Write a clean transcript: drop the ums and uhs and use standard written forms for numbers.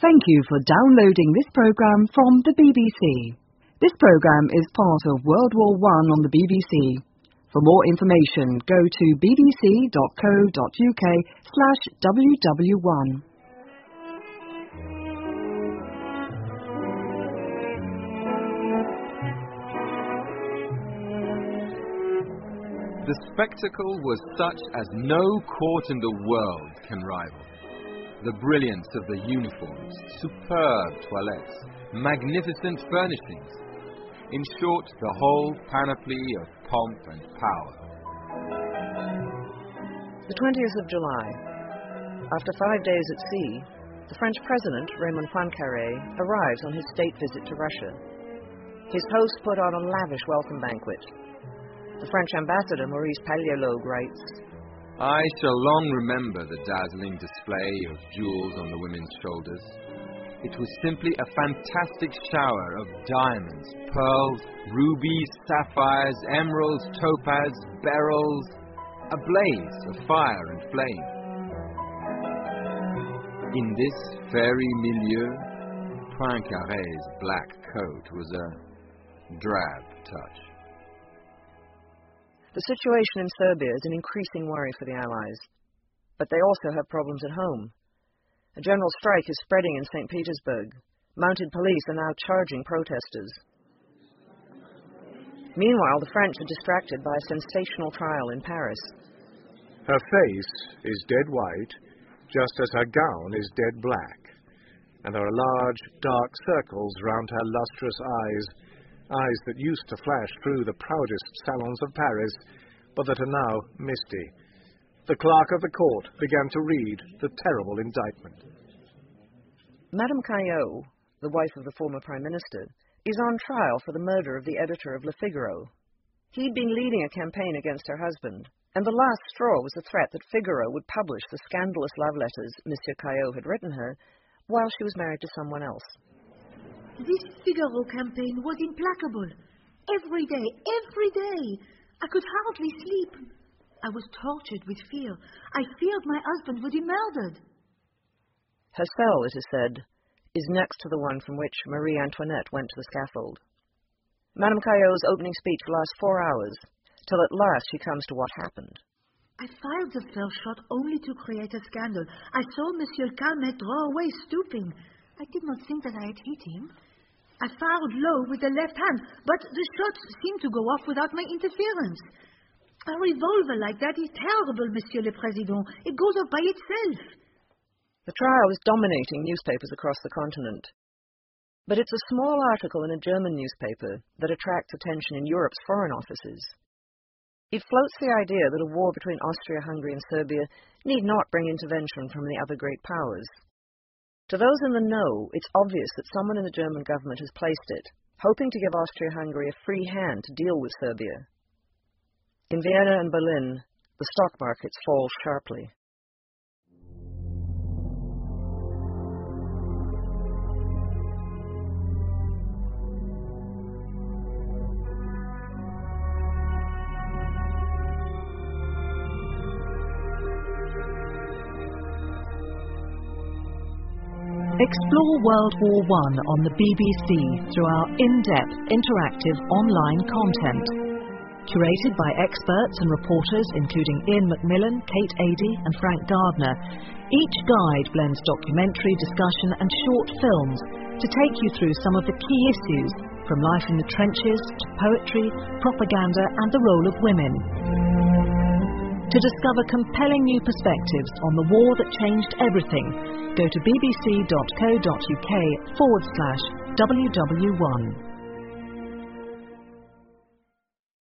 Thank you for downloading this program from the BBC. This program is part of World War I on the BBC. For more information, go to bbc.co.uk/WW1. The spectacle was such as no court in the world can rival. The brilliance of the uniforms, superb toilettes, magnificent furnishings. In short, the whole panoply of pomp and power. The 20th of July. After 5 days at sea, the French President, Raymond Poincaré, arrives on his state visit to Russia. His host put on a lavish welcome banquet. The French ambassador, Maurice Palliot-Logue, writes, I shall long remember the dazzling display of jewels on the women's shoulders. It was simply a fantastic shower of diamonds, pearls, rubies, sapphires, emeralds, topaz, beryls, a blaze of fire and flame. In this fairy milieu, Poincaré's black coat was a drab touch. The situation in Serbia is an increasing worry for the Allies. But they also have problems at home. A general strike is spreading in St. Petersburg. Mounted police are now charging protesters. Meanwhile, the French are distracted by a sensational trial in Paris. Her face is dead white, just as her gown is dead black, and there are large, dark circles round her lustrous eyes that used to flash through the proudest salons of Paris, but that are now misty. The clerk of the court began to read the terrible indictment. Madame Caillot, the wife of the former Prime Minister, is on trial for the murder of the editor of Le Figaro. He'd been leading a campaign against her husband, and the last straw was the threat that Figaro would publish the scandalous love letters Monsieur Caillot had written her while she was married to someone else. This Figaro campaign was implacable. Every day. I could hardly sleep. I was tortured with fear. I feared my husband would be murdered. Her cell, it is said, is next to the one from which Marie Antoinette went to the scaffold. Madame Caillot's opening speech lasts 4 hours, till at last she comes to what happened. I fired the first shot only to create a scandal. I saw Monsieur Calmet draw away, stooping. I did not think that I had hit him. I fired low with the left hand, but the shots seemed to go off without my interference. A revolver like that is terrible, Monsieur le Président. It goes off by itself. The trial is dominating newspapers across the continent. But it's a small article in a German newspaper that attracts attention in Europe's foreign offices. It floats the idea that a war between Austria-Hungary and Serbia need not bring intervention from the other great powers. To those in the know, it's obvious that someone in the German government has placed it, hoping to give Austria-Hungary a free hand to deal with Serbia. In Vienna and Berlin, the stock markets fall sharply. Explore World War I on the BBC through our in-depth, interactive online content. Curated by experts and reporters including Ian Macmillan, Kate Adie and Frank Gardner, each guide blends documentary, discussion and short films to take you through some of the key issues, from life in the trenches to poetry, propaganda and the role of women. To discover compelling new perspectives on the war that changed everything, go to bbc.co.uk/WW1.